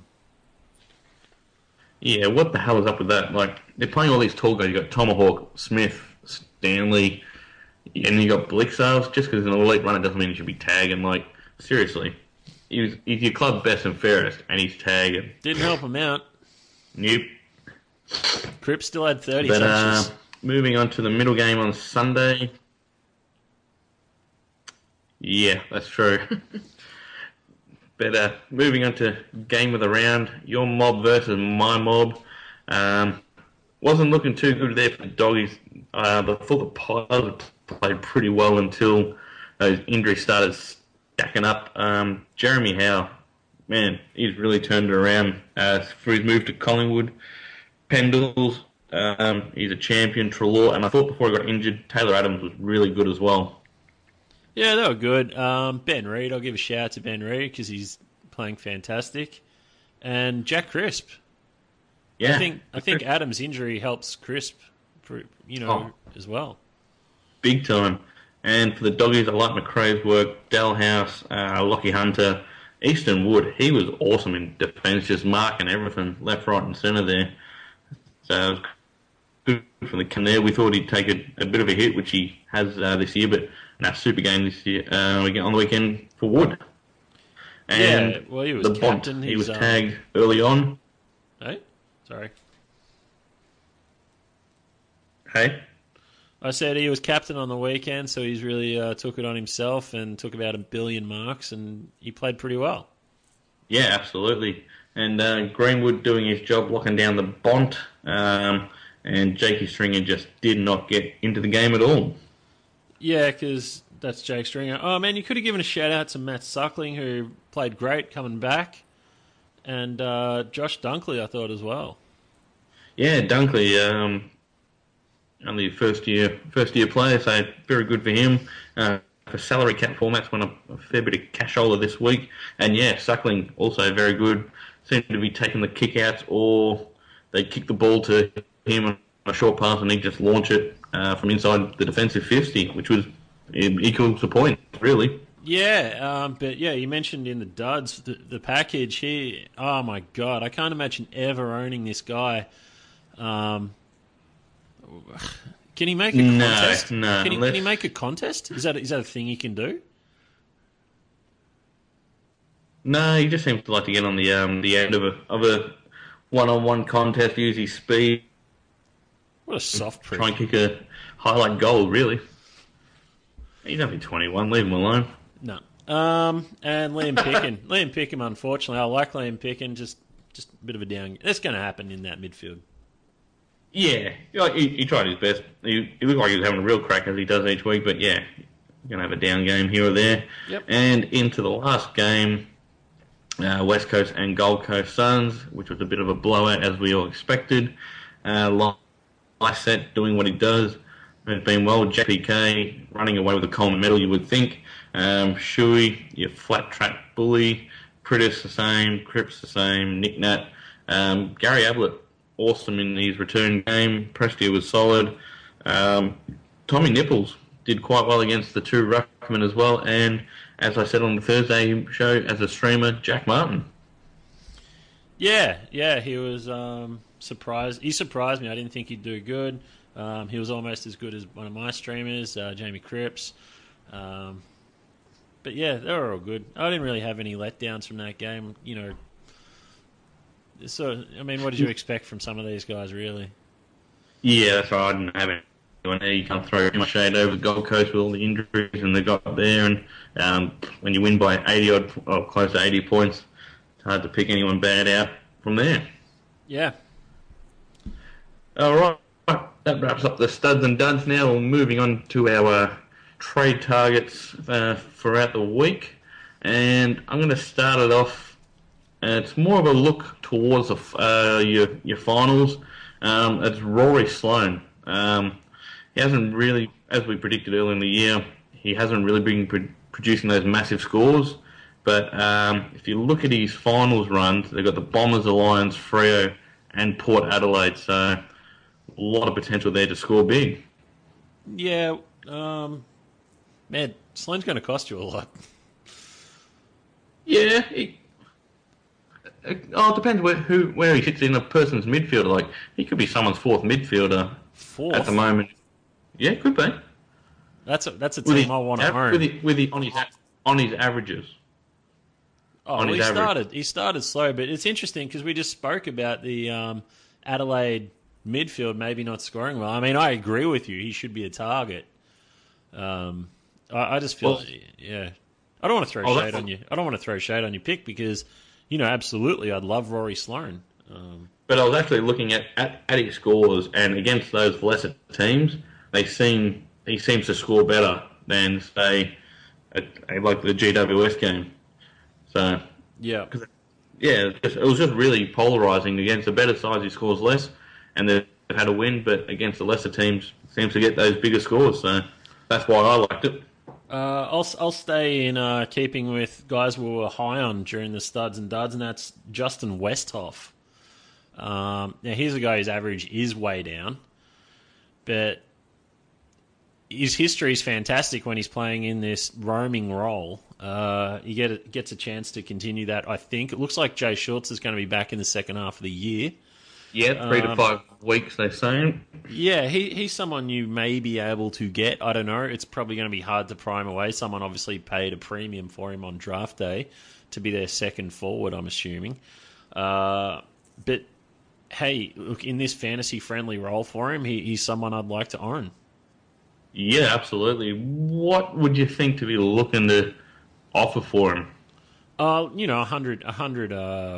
Yeah, what the hell is up with that? Like, they're playing all these tall guys. You got Tomahawk, Smith, Stanley, and you got Blixarves. Just because he's an elite runner doesn't mean he should be tagging. Like, seriously, he was, he's your club's best and fairest, and he's tagging. Didn't help him out. Nope. Cripps still had thirty but, touches. Uh, moving on to the middle game on Sunday. Yeah, that's true. But uh, moving on to game of the round, your mob versus my mob. Um, wasn't looking too good there for the doggies. Uh, I thought the Pies played pretty well until those injuries started stacking up. Um, Jeremy Howe, man, he's really turned it around uh, for his move to Collingwood. Pendles, um, he's a champion. Treloar, and I thought before he got injured, Taylor Adams was really good as well. Yeah, they were good. Um, Ben Reid, I'll give a shout out to Ben Reid because he's playing fantastic. And Jack Crisp. Yeah, I think I think Adams' injury helps Crisp, for, you know, oh, as well. Big time. And for the doggies, I like McRae's work. Dalhouse, uh, Lockie Hunter, Easton Wood. He was awesome in defence, just marking everything left, right, and centre there. So it was good for the come there. We thought he'd take a, a bit of a hit, which he has uh, this year, but in our super game this year, uh, we get on the weekend for Wood. And yeah, well, he was the captain. Bont, he was um... tagged early on. Hey, sorry. Hey. I said he was captain on the weekend, so he's really uh, took it on himself and took about a billion marks, and he played pretty well. Yeah, absolutely. And uh, Greenwood doing his job, locking down the Bont, um, and Jakey Stringer just did not get into the game at all. Yeah, because that's Jake Stringer. Oh, man, you could have given a shout-out to Matt Suckling, who played great coming back, and uh, Josh Dunkley, I thought, as well. Yeah, Dunkley, um, only first year first year player, so very good for him. Uh, for salary cap formats, won a, a fair bit of cashola this week. And yeah, Suckling also very good. Seemed to be taking the kick outs, or they kick the ball to him a short pass and he just launch it uh, from inside the defensive fifty, which was equal to point, really. Yeah, um, but yeah, you mentioned in the duds, the, the package here, oh my God, I can't imagine ever owning this guy. Um, can he make a no, contest? No, can he, unless... can he make a contest? Is that, is that a thing he can do? No, he just seems to like to get on the um, the end of a of a one-on-one contest, use his speed. What a soft prick. Try and kick a highlight goal, really. He's only twenty-one, leave him alone. No. Um, and Liam Picken. Liam Picken, unfortunately, I like Liam Picken, just just a bit of a down. That's going to happen in that midfield. Yeah, he, he tried his best. He, he looked like he was having a real crack as he does each week, but yeah, going to have a down game here or there. Yep. And into the last game, uh, West Coast and Gold Coast Suns, which was a bit of a blowout as we all expected. Uh, Lysette doing what he does. Has been well. J P K running away with the Coleman medal, you would think. Um, Shuey, your flat track bully. Pritis the same. Cripps the same. Nick Nat. Um, Gary Ablett, awesome in his return game. Prestia was solid. Um, Tommy Nipples did quite well against the two ruckmen as well. And as I said on the Thursday show, as a streamer, Jack Martin. Yeah, yeah, he was um, surprised. He surprised me. I didn't think he'd do good. Um, he was almost as good as one of my streamers, uh, Jamie Cripps. Um, but yeah, they were all good. I didn't really have any letdowns from that game. You know, so I mean, what did you expect from some of these guys, really? Yeah, that's right. I didn't have anyone there. You can't throw too much shade over the Gold Coast with all the injuries and they got there. And um, when you win by eighty odd, or close to eighty points, it's hard to pick anyone bad out from there. Yeah. All right. That wraps up the studs and duds now. We're moving on to our uh, trade targets uh, throughout the week. And I'm going to start it off. Uh, it's more of a look towards the, uh, your, your finals. Um, it's Rory Sloane. Um, he hasn't really, as we predicted earlier in the year, he hasn't really been pro- producing those massive scores. But um, if you look at his finals runs, they've got the Bombers, the Lions, Freo, and Port Adelaide. So a lot of potential there to score big. Yeah, um, man, Sloane's going to cost you a lot. Yeah, he, oh, it depends where who where he sits in a person's midfielder. Like he could be someone's fourth midfielder Fourth at the moment. Yeah, it could be. That's a that's a With team his, I want to own. with the, with the, on his on his averages. Oh, on well, his he average. started he started slow, but it's interesting because we just spoke about the um, Adelaide midfield maybe not scoring well. I mean, I agree with you. He should be a target. Um, I, I just feel, Well, yeah. I don't want to throw oh, shade that's- on you. I don't want to throw shade on your pick because, you know, absolutely, I'd love Rory Sloane. Um, But I was actually looking at, at, at his scores, and against those lesser teams, they seem he seems to score better than say, a, a, like the G W S game. So yeah, yeah, it, just, it was just really polarising. Against the better sides, he scores less, and they've had a win. But against the lesser teams, seems to get those bigger scores. So that's why I liked it. Uh, I'll I'll stay in uh, keeping with guys we were high on during the studs and duds, and that's Justin Westhoff. Um, now here's a guy whose average is way down, but his history is fantastic when he's playing in this roaming role. Uh, he get a, gets a chance to continue that. I think it looks like Jay Schultz is going to be back in the second half of the year. Yeah, three Um, to five weeks, they're saying. Yeah, he he's someone you may be able to get. I don't know. It's probably going to be hard to prime away. Someone obviously paid a premium for him on draft day to be their second forward, I'm assuming. Uh, but, hey, look, in this fantasy-friendly role for him, he, he's someone I'd like to own. Yeah, absolutely. What would you think to be looking to offer for him? Uh, you know, one hundred, one hundred uh,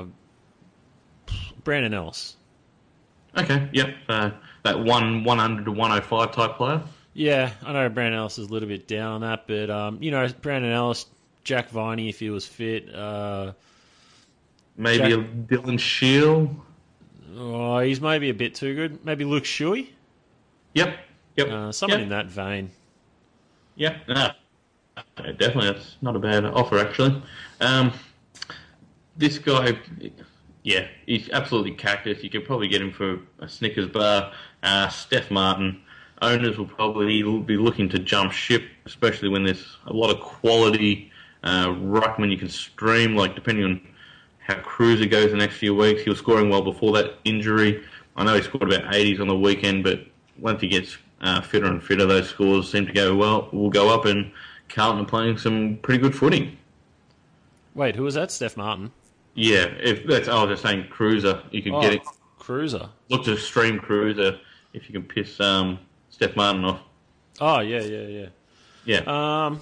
Brandon Ellis. Okay, yep. Uh, that one, 100 to one oh five type player. Yeah, I know Brandon Ellis is a little bit down on that, but, um, you know, Brandon Ellis, Jack Viney if he was fit. Uh, Maybe Jack- a Dylan Shield. oh, he's maybe a bit too good. Maybe Luke Shuey? Yep, yep. Uh, someone yep. in that vein. Yep. No, Uh, definitely, that's not a bad offer, actually. Um, this guy, yeah, he's absolutely cactus. You could probably get him for a Snickers bar uh, Steph Martin. Owners will probably be looking to jump ship, especially when there's a lot of quality uh, ruckman you can stream, like depending on how Cruiser goes the next few weeks. He was scoring well before that injury. I know he scored about eighties on the weekend, but once he gets uh, fitter and fitter, those scores seem to go well. Will go up, and Carlton are playing some pretty good footing. Wait, who was that? Steph Martin? Yeah, if that's I was just saying Cruiser. You can Oh, get it. Cruiser. Look to stream Cruiser if you can piss um, Steph Martin off. Oh, yeah, yeah, yeah. Yeah. Um,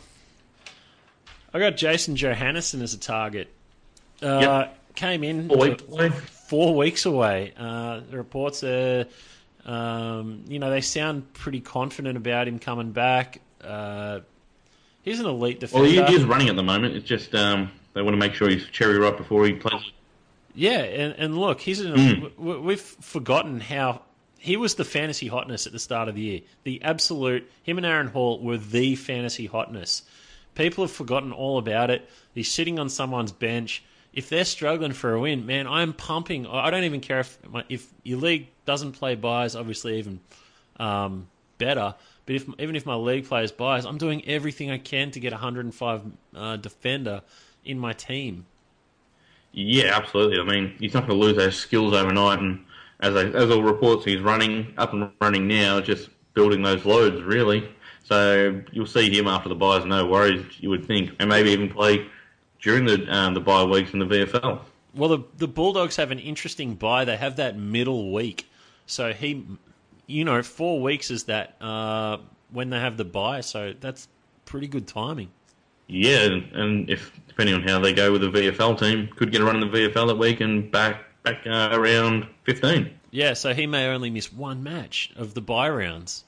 I got Jason Johannesson as a target. Uh, Yep. Came in Four weeks away. four weeks away. Uh, the reports are, um, you know, they sound pretty confident about him coming back. Uh, he's an elite defender. Well, he is running at the moment. It's just um, they want to make sure he's cherry ripe before he plays. Yeah, and, and look, he's an, Mm. w- we've forgotten how he was the fantasy hotness at the start of the year. The absolute, him and Aaron Hall were the fantasy hotness. People have forgotten all about it. He's sitting on someone's bench. If they're struggling for a win, man, I'm pumping. I don't even care if my, if your league doesn't play buys, obviously even um, better. But if even if my league plays buys, I'm doing everything I can to get a one hundred five uh, defender in my team. Yeah, absolutely. I mean, he's not going to lose those skills overnight, and as I, as all reports, he's running up and running now, just building those loads really. So you'll see him after the buys, no worries. You would think, and maybe even play during the um, the bye weeks in the V F L. Well, the the Bulldogs have an interesting bye. They have that middle week, so he, you know, four weeks is that uh, when they have the bye. So that's pretty good timing. Yeah, and, and if depending on how they go with the V F L team, could get a run in the V F L that week and back back uh, around fifteen. Yeah, so he may only miss one match of the bye rounds.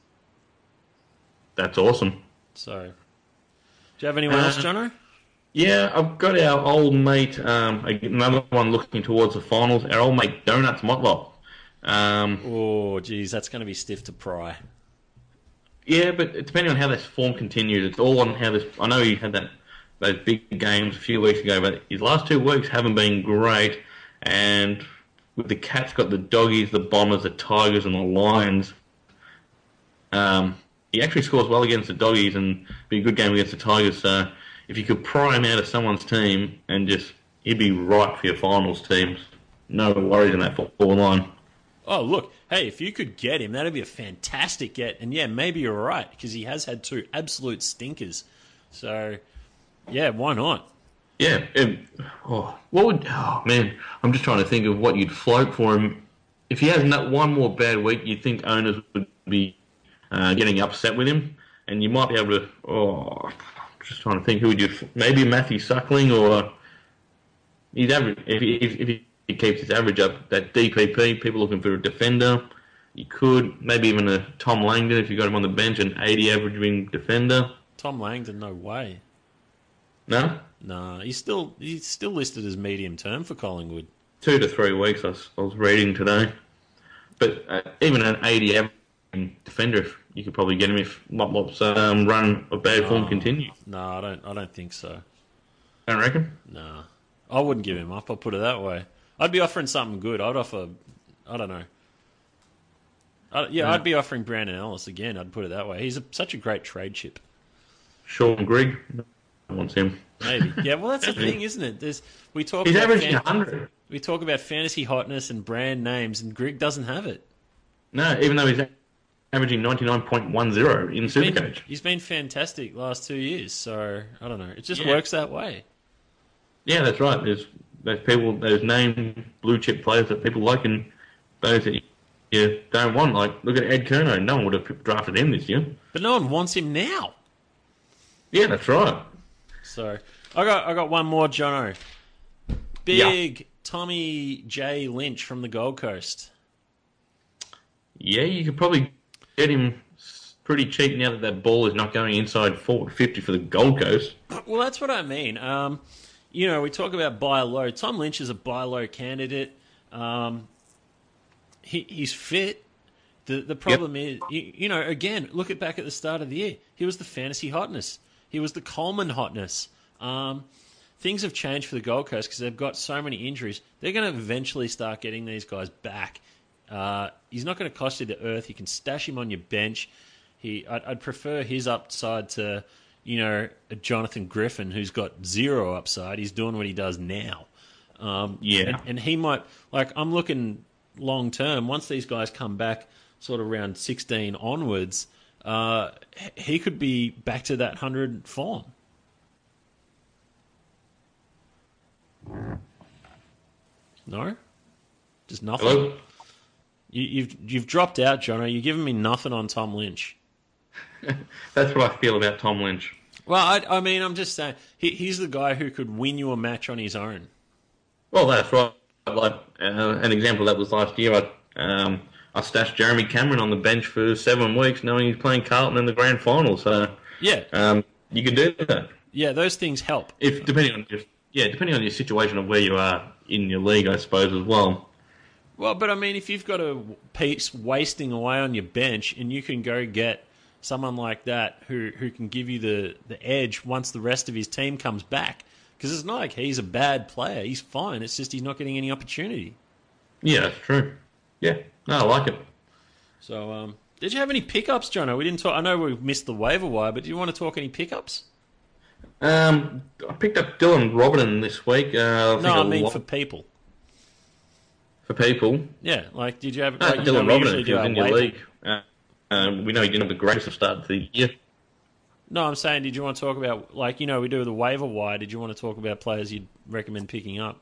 That's awesome. So, do you have anyone Uh, else, Jono? Yeah, I've got our old mate, um, another one looking towards the finals, our old mate Donuts Motlop. Um, Oh, geez, that's going to be stiff to pry. yeah, but depending on how this form continues, it's all on how this... I know he had that those big games a few weeks ago, but his last two weeks haven't been great, and with the Cats got the Doggies, the Bombers, the Tigers, and the Lions, um, he actually scores well against the Doggies and be a good game against the Tigers, so... If you could pry him out of someone's team and just, he'd be right for your finals teams. No worries in that forward line. Oh, look, hey, if you could get him, that'd be a fantastic get. And yeah, maybe you're right, because he has had two absolute stinkers. So, yeah, why not? Yeah. It, oh, what would, oh man, I'm just trying to think of what you'd float for him. If he has not one more bad week, you'd think owners would be uh, getting upset with him. And you might be able to, oh... Just trying to think who would you... Maybe Matthew Suckling, or... He's average, if, he, if, if he keeps his average up, that D P P, people looking for a defender, you could. Maybe even a Tom Langdon, if you got him on the bench, an eighty averaging defender. Tom Langdon, no way. No? Nah, he's still he's still listed as medium term for Collingwood. Two to three weeks, I was, I was reading today. But uh, even an eighty averaging defender, if you could probably get him if Motlop's um, run of bad form Oh, continues. No, I don't. I don't think so. Don't reckon? Nah, I wouldn't give him up. I'll put it that way. I'd be offering something good. I'd offer. I don't know. I, yeah, Yeah. I'd be offering Brandon Ellis again. I'd put it that way. He's a, such a great trade chip. Sean Grigg, no one wants him. Maybe. Yeah. Well, that's the thing, isn't it? There's we talk. He's about averaging fan- one hundred. We talk about fantasy hotness and brand names, and Grigg doesn't have it. No, even though he's averaging ninety-nine point one zero in He's been, Supercoach. he's been fantastic last two years. So I don't know. It just Yeah. works that way. Yeah, that's right. There's those people, those name blue chip players that people like, and those that you don't want. Like, look at Ed Kerno. No one would have drafted him this year. But no one wants him now. Yeah, that's right. So I got I got one more, Jono. Big Tommy J. Lynch from the Gold Coast. Yeah, you could probably get him pretty cheap now that that ball is not going inside forward fifty for the Gold Coast. Well, that's what I mean. Um, you know, we talk about buy low. Tom Lynch is a buy low candidate. Um, he he's fit. The the problem is, you, you know, again, look at back at the start of the year. He was the fantasy hotness. He was the Coleman hotness. Um, things have changed for the Gold Coast because they've got so many injuries. They're going to eventually start getting these guys back. Uh, he's not going to cost you the earth. You can stash him on your bench. He, I'd, I'd prefer his upside to, you know, a Jonathan Griffin who's got zero upside. He's doing what he does now. Um, yeah. And, and he might, like, I'm looking long term. Once these guys come back sort of around sixteen onwards, uh, he could be back to that one hundred form. No? Just nothing? Hello? You, you've you've dropped out, Jono. You're giving me nothing on Tom Lynch. That's what I feel about Tom Lynch. Well, I, I mean, I'm just saying, he, he's the guy who could win you a match on his own. Well, that's right. Like uh, an example of that was last year. I um, I stashed Jeremy Cameron on the bench for seven weeks, knowing he's playing Carlton in the grand final. So yeah, um, you can do that. Yeah, those things help. If depending on your yeah, depending on your situation of where you are in your league, I suppose as well. Well, but I mean, if you've got a piece wasting away on your bench, and you can go get someone like that who, who can give you the, the edge once the rest of his team comes back, because it's not like he's a bad player. He's fine. It's just he's not getting any opportunity. Yeah, that's true. Yeah, no, I like it. So, um, did you have any pickups, Jono? We didn't talk. I know we missed the waiver wire, but do you want to talk any pickups? Um, I picked up Dylan Robinson this week. Uh, I no, I mean lot... for people. For people? Yeah, like, did you have... No, like, Dylan you know, Robinson, if he was in your waiver... league. Uh, um, we know he didn't have the greatest start to the year. No, I'm saying, did you want to talk about, like, you know, we do the waiver wire. Did you want to talk about players you'd recommend picking up?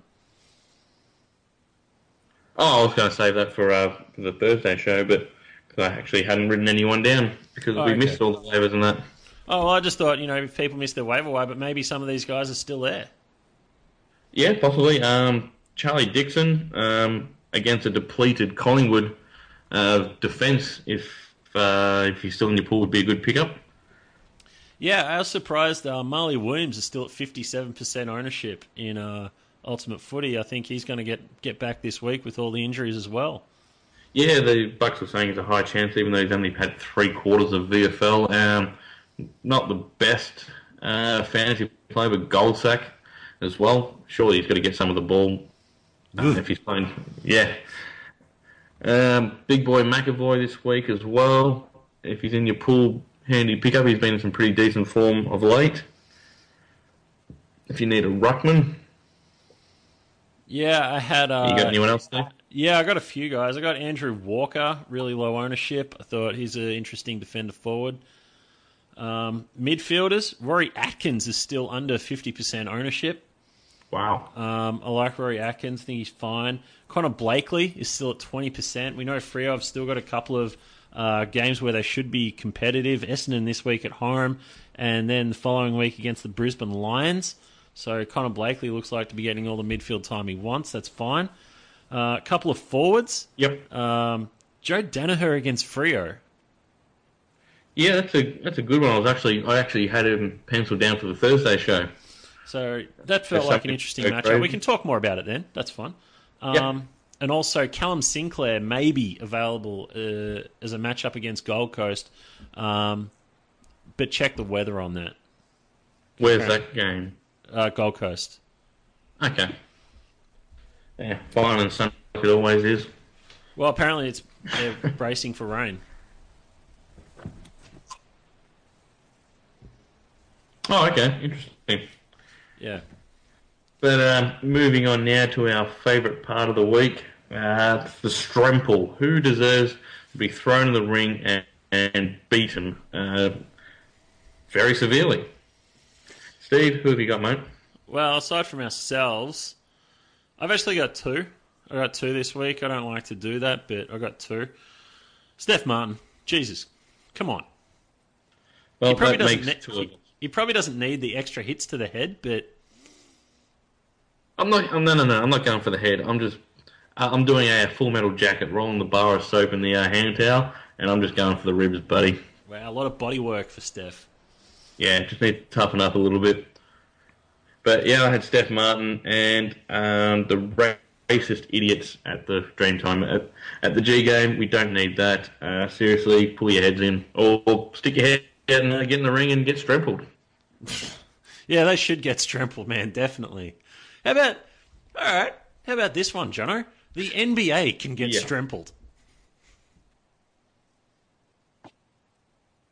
Oh, I was going to save that for, uh, for the Thursday show, but cause I actually hadn't written anyone down because oh, we okay. missed all the waivers and that. Oh, well, I just thought, you know, if people missed their waiver wire, but maybe some of these guys are still there. Yeah, possibly. Um, Charlie Dixon um, against a depleted Collingwood uh, defence, if uh, if he's still in your pool, would be a good pickup. Yeah, I was surprised uh, Marley Williams is still at fifty-seven percent ownership in uh, Ultimate Footy. I think he's going to get, get back this week with all the injuries as well. Yeah, the Bucks are saying it's a high chance, even though he's only had three quarters of V F L. Um, not the best uh, fantasy player, but Goldsack as well. Surely he's got to get some of the ball uh, if he's playing. Yeah. Um, big boy McAvoy this week as well. If he's in your pool, handy pickup. He's been in some pretty decent form of late. If you need a ruckman. Yeah, I had... Uh, you got anyone else there? Yeah, I got a few guys. I got Andrew Walker, really low ownership. I thought he's an interesting defender forward. Um, midfielders, Rory Atkins is still under fifty percent ownership. Wow. Um, I like Rory Atkins. think he's fine. Connor Blakely is still at twenty percent. We know Freo have still got a couple of uh, games where they should be competitive. Essendon this week at home, and then the following week against the Brisbane Lions. So Connor Blakely looks like to be getting all the midfield time he wants. That's fine. Uh, a couple of forwards. Yep. Um, Joe Danaher against Freo. Yeah, that's a that's a good one. I was actually I actually had him penciled down for the Thursday show. So that felt There's like an interesting matchup. crazy. We can talk more about it then. That's fun. Um, Yep. And also, Callum Sinclair may be available uh, as a matchup against Gold Coast, um, but check the weather on that. Where's Okay. that game? Uh, Gold Coast. Okay. Yeah, fine and sunny like it always is. Well, apparently it's they're bracing for rain. Oh, okay, interesting. Yeah. But um, moving on now to our favourite part of the week, uh, the Stremple. Who deserves to be thrown in the ring and, and beaten uh, very severely? Steve, who have you got, mate? Well, aside from ourselves, I've actually got two. I got two this week. I don't like to do that, but I got two. Steph Martin. Jesus. Come on. Well, he probably that doesn't makes ne- two of he, us. he probably doesn't need the extra hits to the head, but I'm not. I'm, no, no, no. I'm not going for the head. I'm just. Uh, I'm doing a Full Metal Jacket, rolling the bar of soap in the uh, hand towel, and I'm just going for the ribs, buddy. wow, a lot of body work for Steph. Yeah, just need to toughen up a little bit. But yeah, I had Steph Martin and um, the racist idiots at the Dreamtime at, at the G game. We don't need that. Uh, seriously, pull your heads in, or, or stick your head out and uh, get in the ring and get strempled. Yeah, they should get Stremple, man, definitely. How about, all right, how about this one, Jono? The N B A can get Yeah. Strempled.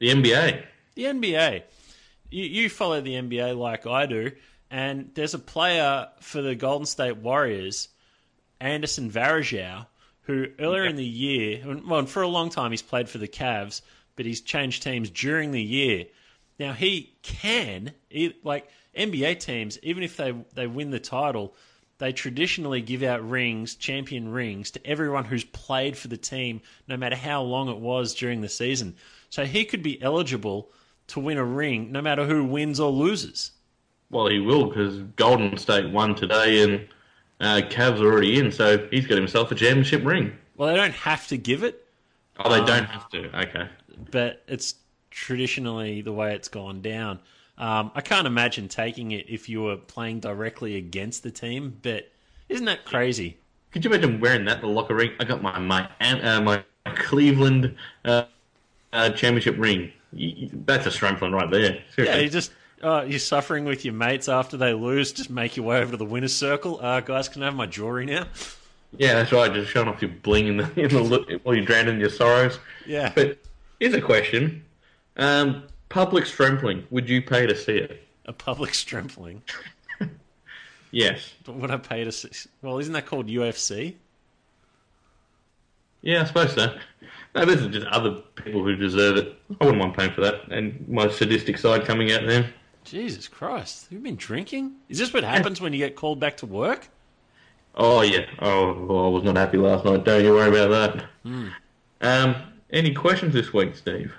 The N B A. The N B A. You, you follow the N B A like I do, and there's a player for the Golden State Warriors, Anderson Varejao, who earlier in the year, well, for a long time he's played for the Cavs, but he's changed teams during the year. Now he can, like N B A teams, even if they, they win the title, they traditionally give out rings, champion rings, to everyone who's played for the team, no matter how long it was during the season. So he could be eligible to win a ring, no matter who wins or loses. Well, he will, because Golden State won today, and uh, Cavs are already in, so he's got himself a championship ring. Well, they don't have to give it. Oh, they um, don't have to. Okay. But it's traditionally the way it's gone down. Um, I can't imagine taking it if you were playing directly against the team, but isn't that crazy? Could you imagine wearing that in the locker ring? I got my my uh, my Cleveland uh, uh, championship ring. That's a strumpling right there. Seriously. Yeah, you just uh, you're suffering with your mates after they lose. Just make your way over to the winner's circle. Uh, guys, can I have my jewelry now? Yeah, that's right. Just showing off your bling in the in the while you're drowning in your sorrows. Yeah. But here's a question: um, public strumpling. Would you pay to see it? A public strumpling. Yes. Would I pay to see? Well, isn't that called U F C? Yeah, I suppose so. No, this is just other people who deserve it. I wouldn't mind paying for that. And my sadistic side coming out there. Jesus Christ. Have you been drinking? Is this what happens when you get called back to work? Oh, yeah. Oh, well, I was not happy last night. Don't you worry about that. Hmm. Um, any questions this week, Steve?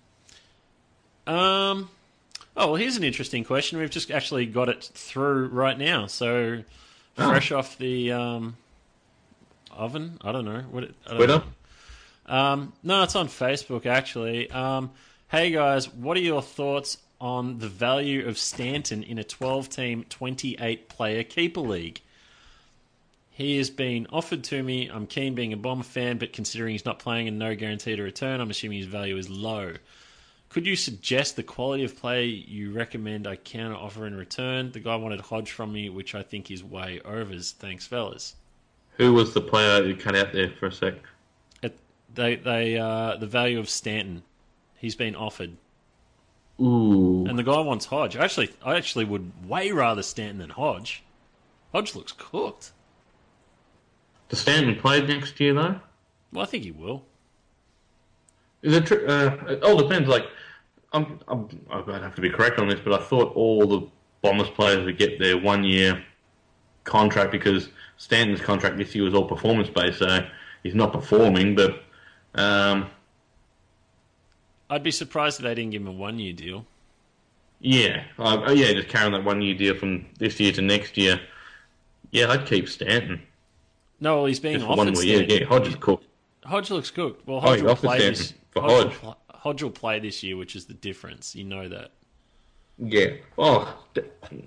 Um. Oh, well, here's an interesting question. We've just actually got it through right now. So, fresh oh. off the um, oven. I don't know. What? It, I don't Twitter? Know. Um, no, it's on Facebook, actually. Um, hey, guys, what are your thoughts on the value of Stanton in a twelve-team, twenty-eight player keeper league? He has been offered to me. I'm keen being a Bomber fan, but considering he's not playing and no guarantee to return, I'm assuming his value is low. Could you suggest the quality of play you recommend I counter offer in return? The guy wanted Hodge from me, which I think is way overs. Thanks, fellas. Who was the player who cut out there for a sec? It, they, they, uh, the value of Stanton. He's been offered. Ooh. And the guy wants Hodge. Actually, I actually would way rather Stanton than Hodge. Hodge looks cooked. Does Stanton play next year, though? Well, I think he will. Is it tr- uh, it all depends. Like, I'm, I'm, I'd have to be correct on this, but I thought all the Bombers players would get their one-year contract because Stanton's contract this year was all performance-based, so he's not performing, but... Um, I'd be surprised if they didn't give him a one-year deal. Yeah. Uh, yeah, just carrying that one-year deal from this year to next year. Yeah, I'd keep Stanton. No, well, he's being just offered one more year. Yeah, Hodge is cooked. Hodge looks cooked. Well, Oh, Hodge he will offered play Stanton this. for Hodge, Hodge. Will, pl- Hodge will play this year, which is the difference. You know that. Yeah. Oh. d-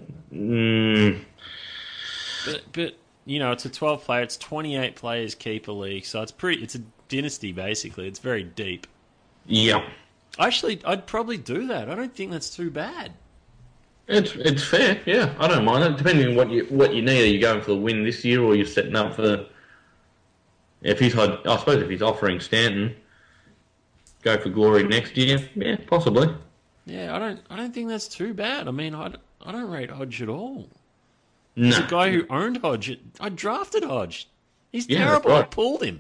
Mm, But, but you know, it's a twelve player. It's twenty-eight players keeper league, so it's pretty. It's a dynasty basically. It's very deep. yeah. Actually, I'd probably do that. I don't think that's too bad. It's it's fair. Yeah, I don't mind it. Depending on what you what you need. Are you going for the win this year, or you're setting up for? If he's, I suppose, if he's offering Stanton, go for glory next year. Yeah, possibly. Yeah, I don't. I don't think that's too bad. I mean, I, I don't rate Hodge at all. No. He's a guy who owned Hodge. I drafted Hodge. He's Yeah, terrible. that's right. I pulled him.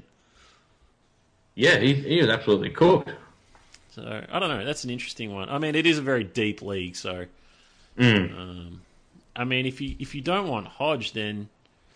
Yeah, he he was absolutely cooked. So I don't know. That's an interesting one. I mean, it is a very deep league. So, Mm. um, I mean, if you if you don't want Hodge, then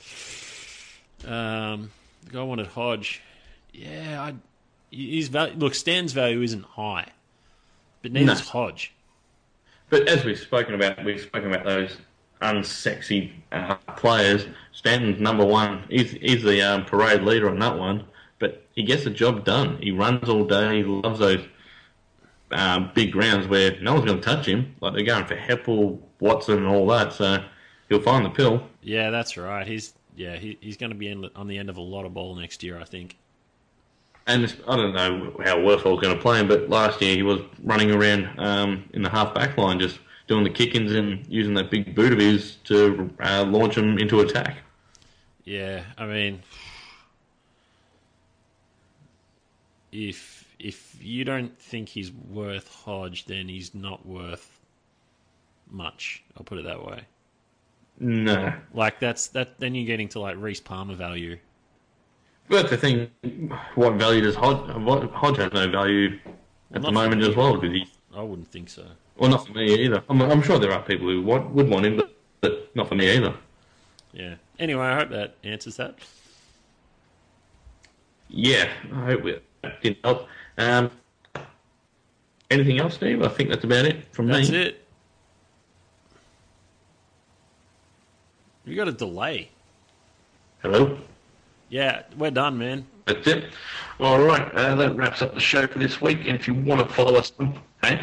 um, the guy wanted Hodge. Yeah, I his value. Look, Stan's value isn't high, but neither's No. Hodge. But as we've spoken about, we've spoken about those unsexy uh, players. Stanton's number one. He's, he's the um, parade leader on that one. But he gets the job done. He runs all day. He loves those um, big rounds where no one's going to touch him. Like they're going for Heppel, Watson, and all that. So he'll find the pill. Yeah, that's right. He's yeah he, he's going to be in, on the end of a lot of ball next year, I think. And it's, I don't know how Worsfold's going to play him, but last year he was running around um, in the half-back line just doing the kick-ins and using that big boot of his to uh, launch him into attack. Yeah, I mean, if if you don't think he's worth Hodge, then he's not worth much. I'll put it that way. No. Like that's that. Then you're getting to like Reece Palmer value. But the thing, what value does Hodge? What, Hodge has no value at Well, the not for moment me. as well because he. I wouldn't think so. Well, not for me either. I'm, I'm sure there are people who want, would want him, but, but not for me either. Yeah. Anyway, I hope that answers that. Yeah, I hope we that didn't help. Um, anything else, Steve? I think that's about it from That's me. it. You got a delay. Hello? Yeah, we're done, man. That's it. All right, uh, that wraps up the show for this week. And if you want to follow us, hey?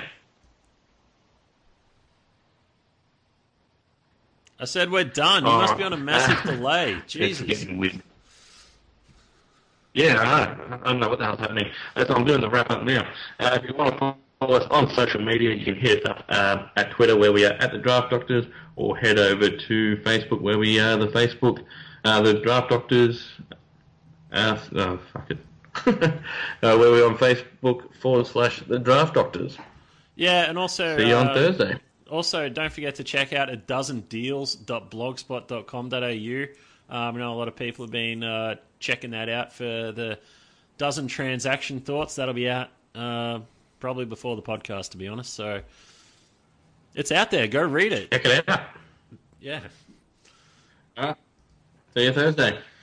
I said we're done. You Oh, must be on a massive uh, delay. It's Jesus. getting weird. Yeah, I know. I don't know what the hell's happening. That's, I'm doing the wrap up now. Uh, if you want to follow us on social media, you can hit us up um, at Twitter where we are at the Draft Doctors, or head over to Facebook where we are the Facebook, uh, the Draft Doctors. Uh, oh, fuck it. uh, where we're on Facebook forward slash the Draft Doctors. Yeah, and also... See you on uh, Thursday. Also, don't forget to check out a dozen deals dot blogspot dot com dot a u. Um, I know a lot of people have been uh, checking that out for the dozen transaction thoughts. That'll be out uh, probably before the podcast, to be honest. So it's out there. Go read it. Check it out. Yeah. Uh, see you Thursday.